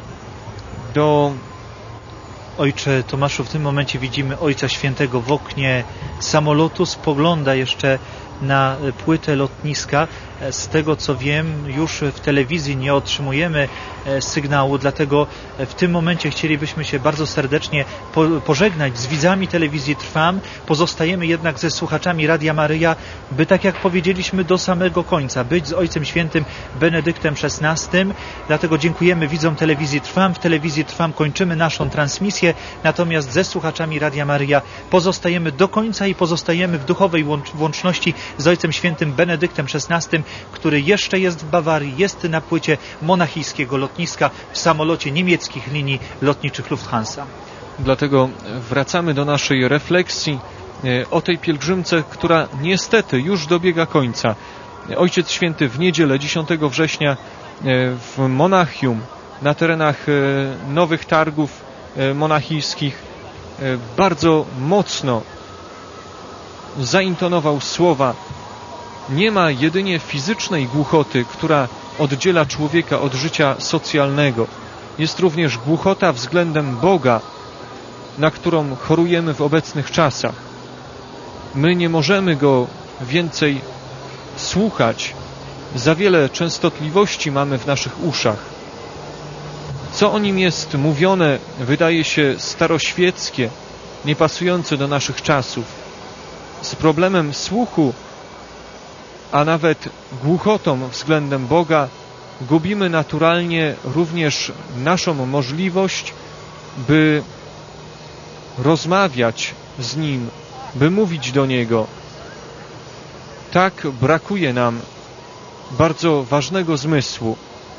Speaker 2: do...
Speaker 1: Ojcze Tomaszu, w tym momencie widzimy Ojca Świętego w oknie samolotu spogląda jeszcze na płytę lotniska. Z tego co wiem, już w telewizji nie otrzymujemy sygnału, dlatego w tym momencie chcielibyśmy się bardzo serdecznie po, pożegnać z widzami telewizji Trwam. Pozostajemy jednak ze słuchaczami Radia Maryja, by tak jak powiedzieliśmy do samego końca, być z Ojcem Świętym Benedyktem szesnastym. Dlatego dziękujemy widzom telewizji Trwam. W telewizji Trwam kończymy naszą transmisję, natomiast ze słuchaczami Radia Maryja pozostajemy do końca i pozostajemy w duchowej łączności z Ojcem Świętym Benedyktem szesnastym, który jeszcze jest w Bawarii, jest na płycie monachijskiego lotniska w samolocie niemieckich linii lotniczych Lufthansa.
Speaker 2: Dlatego wracamy do naszej refleksji o tej pielgrzymce, która niestety już dobiega końca. Ojciec Święty w niedzielę dziesiątego września w Monachium, na terenach Nowych Targów monachijskich, bardzo mocno zaintonował słowa: nie ma jedynie fizycznej głuchoty, która oddziela człowieka od życia socjalnego. Jest również głuchota względem Boga, na którą chorujemy w obecnych czasach. My nie możemy Go więcej słuchać. Za wiele częstotliwości mamy w naszych uszach. Co o Nim jest mówione, wydaje się staroświeckie, niepasujące do naszych czasów. Z problemem słuchu, a nawet głuchotą względem Boga, gubimy naturalnie również naszą możliwość, by rozmawiać z Nim, by mówić do Niego. Tak brakuje nam bardzo ważnego zmysłu.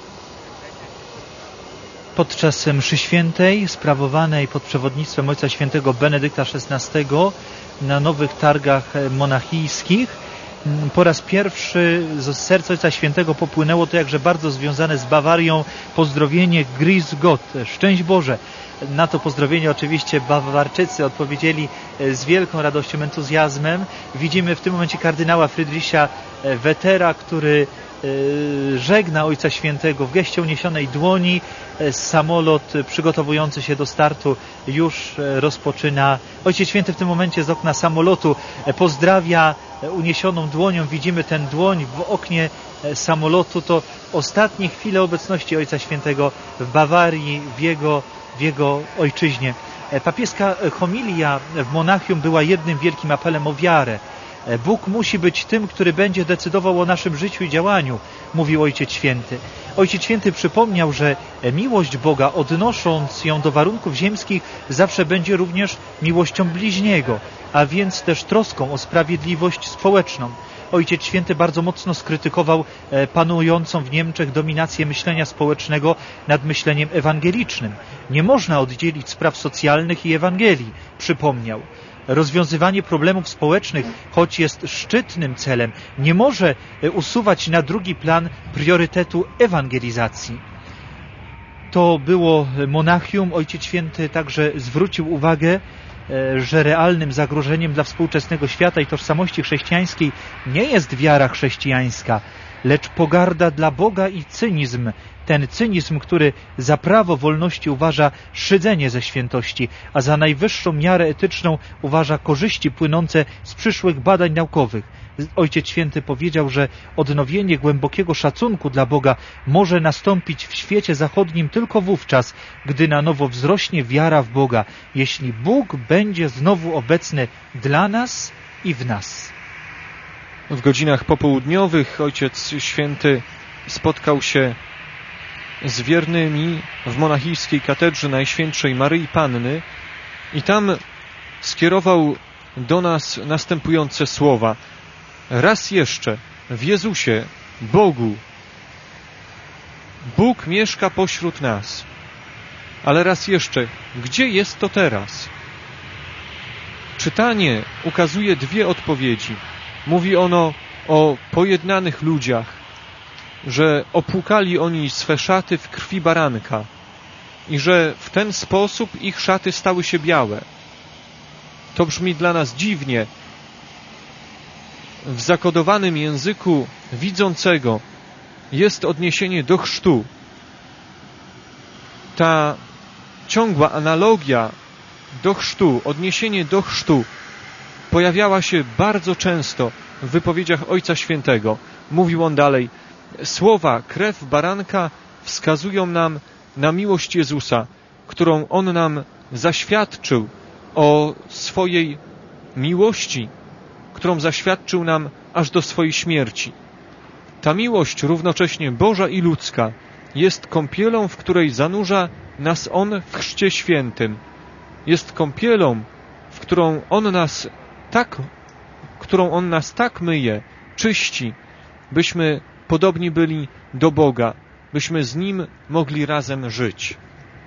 Speaker 1: Podczas mszy świętej sprawowanej pod przewodnictwem Ojca Świętego Benedykta szesnastego na Nowych Targach monachijskich po raz pierwszy z serca Ojca Świętego popłynęło to jakże bardzo związane z Bawarią pozdrowienie Grüß Gott, szczęść Boże. Na to pozdrowienie oczywiście Bawarczycy odpowiedzieli z wielką radością, entuzjazmem. Widzimy w tym momencie kardynała Friedricha Wetera, który żegna Ojca Świętego w geście uniesionej dłoni. Samolot przygotowujący się do startu już rozpoczyna. Ojciec Święty w tym momencie z okna samolotu pozdrawia uniesioną dłonią. Widzimy tę dłoń w oknie samolotu. To ostatnie chwile obecności Ojca Świętego w Bawarii, w jego, w jego ojczyźnie. Papieska homilia w Monachium była jednym wielkim apelem o wiarę. Bóg musi być tym, który będzie decydował o naszym życiu i działaniu, mówił Ojciec Święty. Ojciec Święty przypomniał, że miłość Boga, odnosząc ją do warunków ziemskich, zawsze będzie również miłością bliźniego, a więc też troską o sprawiedliwość społeczną. Ojciec Święty bardzo mocno skrytykował panującą w Niemczech dominację myślenia społecznego nad myśleniem ewangelicznym. Nie można oddzielić spraw socjalnych i Ewangelii, przypomniał. Rozwiązywanie problemów społecznych, choć jest szczytnym celem, nie może usuwać na drugi plan priorytetu ewangelizacji. To było Monachium. Ojciec Święty także zwrócił uwagę, że realnym zagrożeniem dla współczesnego świata i tożsamości chrześcijańskiej nie jest wiara chrześcijańska, lecz pogarda dla Boga i cynizm. Ten cynizm, który za prawo wolności uważa szydzenie ze świętości, a za najwyższą miarę etyczną uważa korzyści płynące z przyszłych badań naukowych. Ojciec Święty powiedział, że odnowienie głębokiego szacunku dla Boga może nastąpić w świecie zachodnim tylko wówczas, gdy na nowo wzrośnie wiara w Boga, jeśli Bóg będzie znowu obecny dla nas i w nas.
Speaker 2: W godzinach popołudniowych Ojciec Święty spotkał się z wiernymi w monachijskiej katedrze Najświętszej Maryi Panny i tam skierował do nas następujące słowa. Raz jeszcze w Jezusie, Bogu, Bóg mieszka pośród nas. Ale raz jeszcze, gdzie jest to teraz? Czytanie ukazuje dwie odpowiedzi. Mówi ono o pojednanych ludziach, że opłukali oni swe szaty w krwi baranka i że w ten sposób ich szaty stały się białe. To brzmi dla nas dziwnie. W zakodowanym języku widzącego jest odniesienie do chrztu. Ta ciągła analogia do chrztu, odniesienie do chrztu pojawiała się bardzo często w wypowiedziach Ojca Świętego. Mówił on dalej: słowa krew baranka wskazują nam na miłość Jezusa, którą On nam zaświadczył o swojej miłości, którą zaświadczył nam aż do swojej śmierci. Ta miłość, równocześnie Boża i ludzka, jest kąpielą, w której zanurza nas On w Chrzcie Świętym. Jest kąpielą, w którą On nas tak, którą On nas tak myje, czyści, byśmy podobni byli do Boga, byśmy z Nim mogli razem żyć.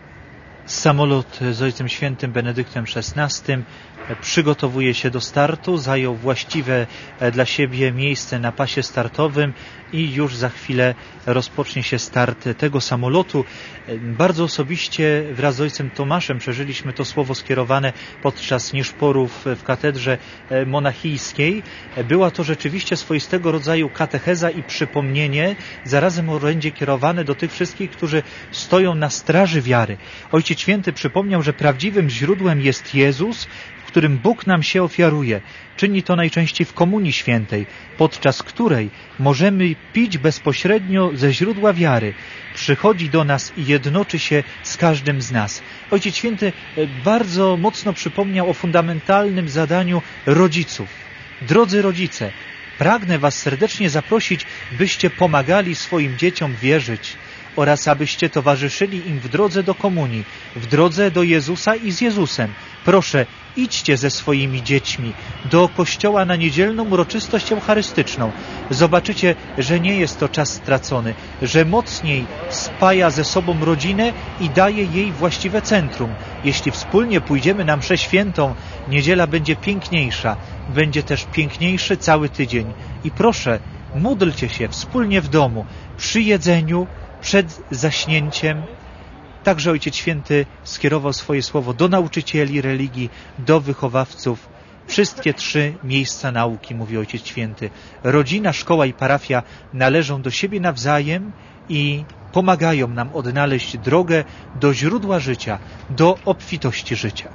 Speaker 1: Samolot z Ojcem Świętym Benedyktem szesnastym przygotowuje się do startu, zajął właściwe dla siebie miejsce na pasie startowym i już za chwilę rozpocznie się start tego samolotu. Bardzo osobiście wraz z Ojcem Tomaszem przeżyliśmy to słowo skierowane podczas nieszporów w katedrze monachijskiej. Była to rzeczywiście swoistego rodzaju katecheza i przypomnienie, zarazem orędzie kierowane do tych wszystkich, którzy stoją na straży wiary. Ojciec Święty przypomniał, że prawdziwym źródłem jest Jezus, w którym Bóg nam się ofiaruje. Czyni to najczęściej w Komunii Świętej, podczas której możemy pić bezpośrednio ze źródła wiary. Przychodzi do nas i jednoczy się z każdym z nas. Ojciec Święty bardzo mocno przypomniał o fundamentalnym zadaniu rodziców. Drodzy rodzice, pragnę Was serdecznie zaprosić, byście pomagali swoim dzieciom wierzyć oraz abyście towarzyszyli im w drodze do komunii, w drodze do Jezusa i z Jezusem. Proszę, idźcie ze swoimi dziećmi do kościoła na niedzielną uroczystość eucharystyczną. Zobaczycie, że nie jest to czas stracony, że mocniej spaja ze sobą rodzinę i daje jej właściwe centrum. Jeśli wspólnie pójdziemy na mszę świętą, niedziela będzie piękniejsza, będzie też piękniejszy cały tydzień. I proszę, módlcie się wspólnie w domu, przy jedzeniu, przed zaśnięciem. Także Ojciec Święty skierował swoje słowo do nauczycieli religii, do wychowawców. Wszystkie trzy miejsca nauki, mówi Ojciec Święty, rodzina, szkoła i parafia, należą do siebie nawzajem i pomagają nam odnaleźć drogę do źródła życia, do obfitości życia.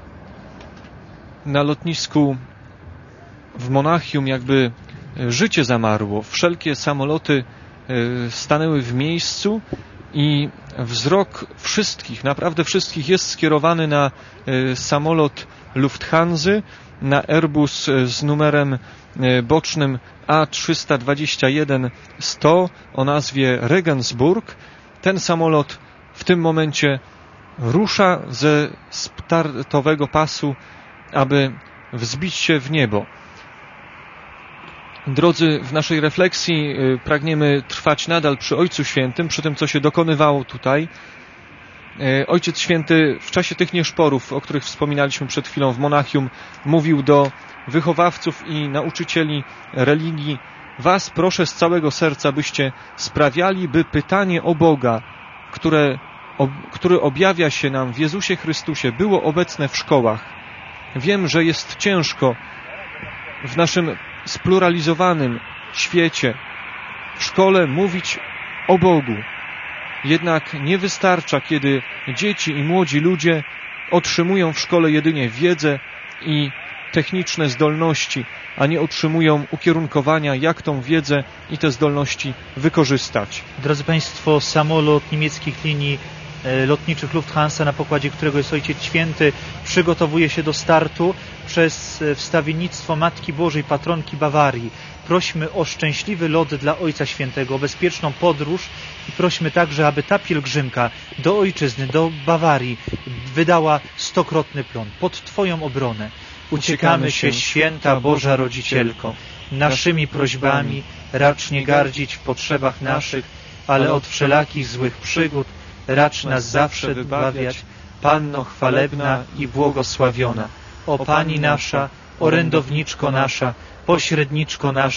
Speaker 2: Na lotnisku w Monachium jakby życie zamarło. Wszelkie samoloty stanęły w miejscu i wzrok wszystkich, naprawdę wszystkich jest skierowany na samolot Lufthansy, na Airbus z numerem bocznym A trzysta dwadzieścia jeden sto o nazwie Regensburg. Ten samolot w tym momencie rusza ze startowego pasu, aby wzbić się w niebo. Drodzy, w naszej refleksji pragniemy trwać nadal przy Ojcu Świętym, przy tym, co się dokonywało tutaj. Ojciec Święty w czasie tych nieszporów, o których wspominaliśmy przed chwilą w Monachium, mówił do wychowawców i nauczycieli religii: was proszę z całego serca, byście sprawiali, by pytanie o Boga, które, o, który objawia się nam w Jezusie Chrystusie, było obecne w szkołach. Wiem, że jest ciężko w naszym spluralizowanym świecie, w szkole mówić o Bogu. Jednak nie wystarcza, kiedy dzieci i młodzi ludzie otrzymują w szkole jedynie wiedzę i techniczne zdolności, a nie otrzymują ukierunkowania, jak tą wiedzę i te zdolności wykorzystać.
Speaker 1: Drodzy Państwo, samolot niemieckich linii lotniczych Lufthansa, na pokładzie którego jest Ojciec Święty, przygotowuje się do startu przez wstawiennictwo Matki Bożej, patronki Bawarii. Prośmy o szczęśliwy lot dla Ojca Świętego, o bezpieczną podróż i prośmy także, aby ta pielgrzymka do Ojczyzny, do Bawarii wydała stokrotny plon. Pod Twoją obronę uciekamy się, Święta Boża Rodzicielko. Naszymi prośbami racz nie gardzić w potrzebach naszych, ale od wszelakich złych przygód racz nas zawsze wybawiać, Panno chwalebna i błogosławiona. O Pani nasza, orędowniczko nasza, pośredniczko nasza,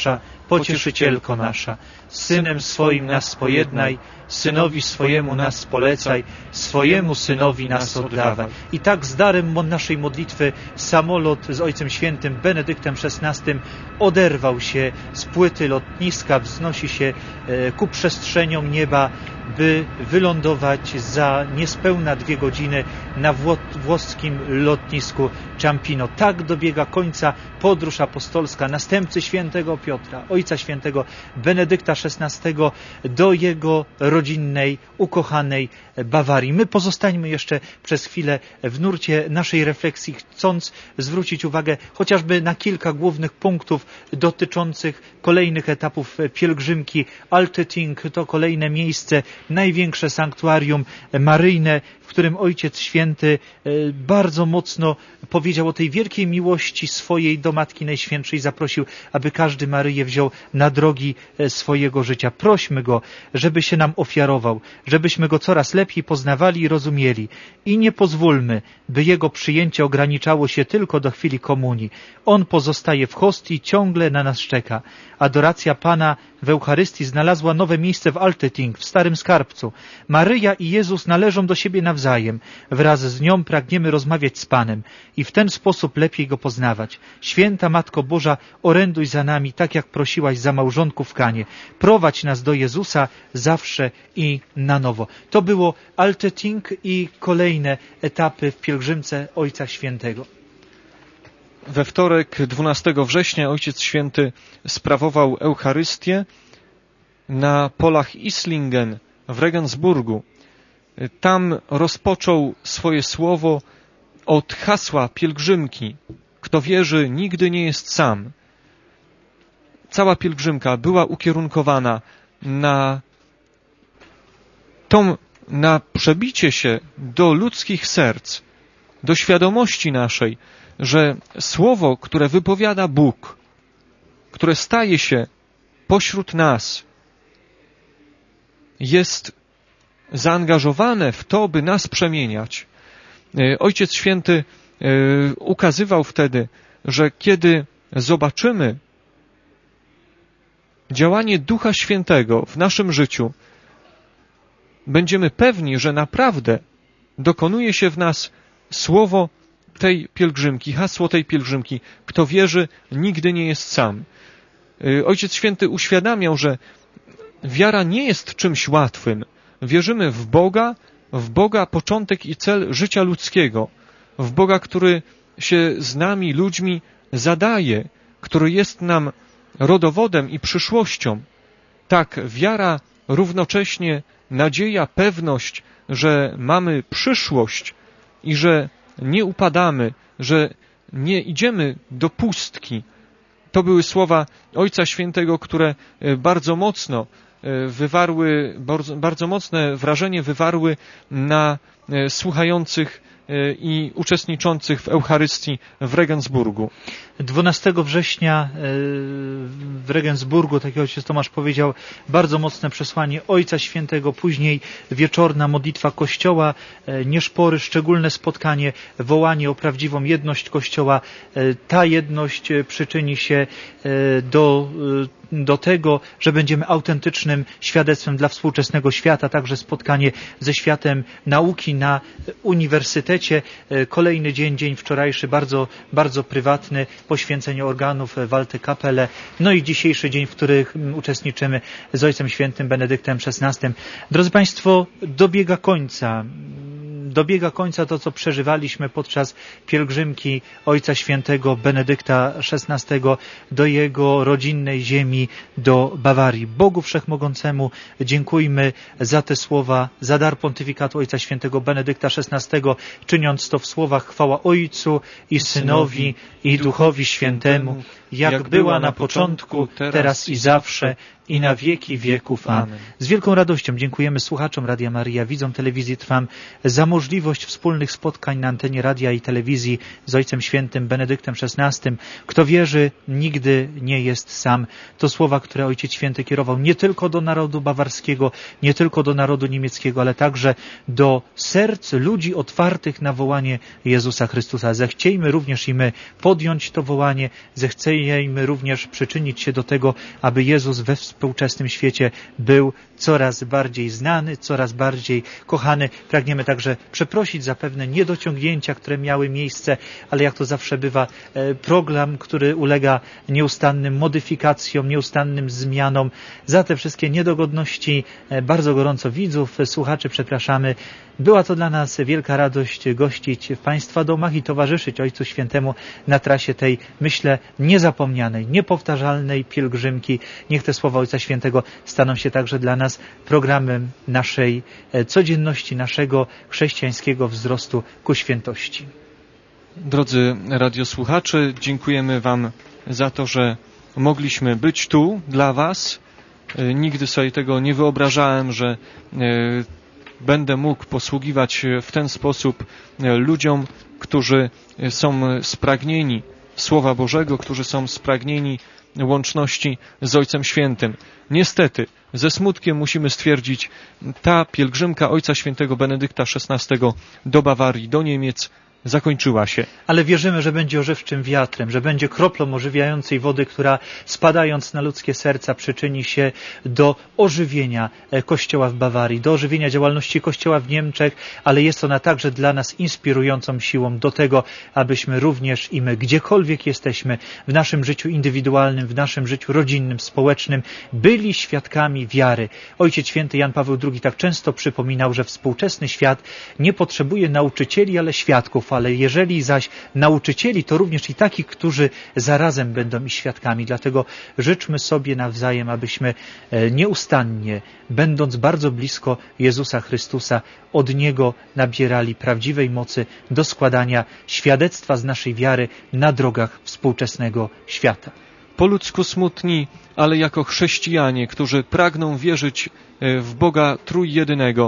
Speaker 1: Pocieszycielko nasza, z Synem swoim nas pojednaj, Synowi swojemu nas polecaj, swojemu Synowi nas oddawaj. I tak z darem naszej modlitwy samolot z Ojcem Świętym Benedyktem szesnastym oderwał się z płyty lotniska, wznosi się ku przestrzeniom nieba, by wylądować za niespełna dwie godziny na włoskim lotnisku Ciampino. Tak dobiega końca podróż apostolska następcy świętego Piotra, Ojca Świętego Benedykta szesnastego do jego rodzinnej, ukochanej Bawarii. My pozostańmy jeszcze przez chwilę w nurcie naszej refleksji, chcąc zwrócić uwagę chociażby na kilka głównych punktów dotyczących kolejnych etapów pielgrzymki. Altötting to kolejne miejsce, największe sanktuarium maryjne, w którym Ojciec Święty bardzo mocno powiedział o tej wielkiej miłości swojej do Matki Najświętszej, zaprosił, aby każdy Maryję wziął na drogi swojego życia. Prośmy Go, żeby się nam ofiarował, żebyśmy Go coraz lepiej poznawali i rozumieli i nie pozwólmy, by Jego przyjęcie ograniczało się tylko do chwili komunii. On pozostaje w hostii, ciągle na nas czeka. Adoracja Pana w Eucharystii znalazła nowe miejsce w Altötting, w Starym Skarbcu. Maryja i Jezus należą do siebie nawzajem. Wraz z nią pragniemy rozmawiać z Panem i w ten sposób lepiej Go poznawać. Święta Matko Boża, oręduj za nami, tak jak prosiłaś za małżonków w Kanie. Prowadź nas do Jezusa zawsze i na nowo. To było Altötting i kolejne etapy w pielgrzymce Ojca Świętego.
Speaker 2: We wtorek dwunastego września Ojciec Święty sprawował Eucharystię na polach Islingen w Regensburgu. Tam rozpoczął swoje słowo od hasła pielgrzymki. Kto wierzy, nigdy nie jest sam. Cała pielgrzymka była ukierunkowana na tą, na przebicie się do ludzkich serc, do świadomości naszej, że słowo, które wypowiada Bóg, które staje się pośród nas, jest zaangażowane w to, by nas przemieniać. Ojciec Święty ukazywał wtedy, że kiedy zobaczymy działanie Ducha Świętego w naszym życiu, będziemy pewni, że naprawdę dokonuje się w nas słowo tej pielgrzymki, hasło tej pielgrzymki. Kto wierzy, nigdy nie jest sam. Ojciec Święty uświadamiał, że wiara nie jest czymś łatwym. Wierzymy w Boga, w Boga początek i cel życia ludzkiego, w Boga, który się z nami, ludźmi, zadaje, który jest nam rodowodem i przyszłością. Tak, wiara równocześnie nadzieja, pewność, że mamy przyszłość i że nie upadamy, że nie idziemy do pustki. To były słowa Ojca Świętego, które bardzo mocno wywarły, bardzo, bardzo mocne wrażenie wywarły na słuchających i uczestniczących w Eucharystii w Regensburgu.
Speaker 1: dwunastego września w Regensburgu, tak jak ojciec Tomasz powiedział, bardzo mocne przesłanie Ojca Świętego, później wieczorna modlitwa Kościoła, nieszpory, szczególne spotkanie, wołanie o prawdziwą jedność Kościoła. Ta jedność przyczyni się do do tego, że będziemy autentycznym świadectwem dla współczesnego świata, także spotkanie ze światem nauki na uniwersytecie. Kolejny dzień, dzień wczorajszy, bardzo, bardzo prywatny, poświęcenie organów w Alte Kapelle. No i dzisiejszy dzień, w którym uczestniczymy z Ojcem Świętym Benedyktem szesnastym. Drodzy Państwo, dobiega końca. Dobiega końca to, co przeżywaliśmy podczas pielgrzymki Ojca Świętego Benedykta szesnastego do jego rodzinnej ziemi, do Bawarii. Bogu Wszechmogącemu dziękujmy za te słowa, za dar pontyfikatu Ojca Świętego Benedykta szesnastego, czyniąc to w słowach chwała Ojcu i Synowi i Duchowi Świętemu, jak była na początku, teraz i zawsze, i na wieki wieków. Amen. Z wielką radością dziękujemy słuchaczom Radia Maryja, widzom telewizji Trwam za możliwość wspólnych spotkań na antenie radia i telewizji z Ojcem Świętym Benedyktem szesnastym. Kto wierzy, nigdy nie jest sam. To słowa, które Ojciec Święty kierował nie tylko do narodu bawarskiego, nie tylko do narodu niemieckiego, ale także do serc ludzi otwartych na wołanie Jezusa Chrystusa. Zechciejmy również i my podjąć to wołanie, zechce, chcielibyśmy również przyczynić się do tego, aby Jezus we współczesnym świecie był coraz bardziej znany, coraz bardziej kochany. Pragniemy także przeprosić za pewne niedociągnięcia, które miały miejsce, ale jak to zawsze bywa, program, który ulega nieustannym modyfikacjom, nieustannym zmianom. Za te wszystkie niedogodności bardzo gorąco widzów, słuchaczy przepraszamy. Była to dla nas wielka radość gościć w Państwa domach i towarzyszyć Ojcu Świętemu na trasie tej, myślę, niezapomnianej, niepowtarzalnej pielgrzymki. Niech te słowa Ojca Świętego staną się także dla nas programem naszej codzienności, naszego chrześcijańskiego wzrostu ku świętości.
Speaker 2: Drodzy radiosłuchacze, dziękujemy Wam za to, że mogliśmy być tu dla Was. Nigdy sobie tego nie wyobrażałem, że będę mógł posługiwać w ten sposób ludziom, którzy są spragnieni Słowa Bożego, którzy są spragnieni łączności z Ojcem Świętym. Niestety, ze smutkiem musimy stwierdzić, ta pielgrzymka Ojca Świętego Benedykta szesnastego do Bawarii, do Niemiec zakończyła się.
Speaker 1: Ale wierzymy, że będzie ożywczym wiatrem, że będzie kroplą ożywiającej wody, która spadając na ludzkie serca przyczyni się do ożywienia Kościoła w Bawarii, do ożywienia działalności Kościoła w Niemczech, ale jest ona także dla nas inspirującą siłą do tego, abyśmy również i my, gdziekolwiek jesteśmy, w naszym życiu indywidualnym, w naszym życiu rodzinnym, społecznym, byli świadkami wiary. Ojciec Święty Jan Paweł drugi tak często przypominał, że współczesny świat nie potrzebuje nauczycieli, ale świadków, ale jeżeli zaś nauczycieli, to również i takich, którzy zarazem będą i świadkami. Dlatego życzmy sobie nawzajem, abyśmy nieustannie, będąc bardzo blisko Jezusa Chrystusa, od Niego nabierali prawdziwej mocy do składania świadectwa z naszej wiary na drogach współczesnego świata.
Speaker 2: Po ludzku smutni, ale jako chrześcijanie, którzy pragną wierzyć w Boga Trójjedynego,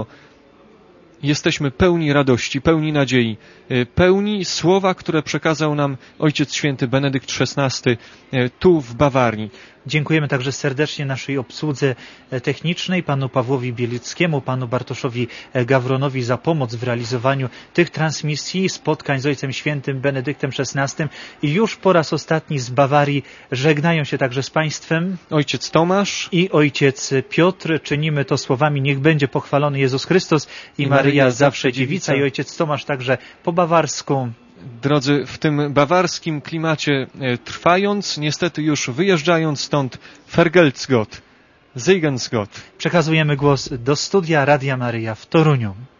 Speaker 2: jesteśmy pełni radości, pełni nadziei, pełni słowa, które przekazał nam Ojciec Święty Benedykt szesnasty tu w Bawarii.
Speaker 1: Dziękujemy także serdecznie naszej obsłudze technicznej, panu Pawłowi Bielickiemu, panu Bartoszowi Gawronowi za pomoc w realizowaniu tych transmisji, spotkań z Ojcem Świętym Benedyktem szesnastym i już po raz ostatni z Bawarii żegnają się także z Państwem
Speaker 2: ojciec Tomasz
Speaker 1: i ojciec Piotr. Czynimy to słowami: niech będzie pochwalony Jezus Chrystus i, I Maryja, Maryja zawsze dziewica, i ojciec Tomasz także po bawarsku.
Speaker 2: Drodzy, w tym bawarskim klimacie trwając, niestety już wyjeżdżając stąd, Vergelt's Gott, Segen's Gott.
Speaker 1: Przekazujemy głos do studia Radia Maryja w Toruniu.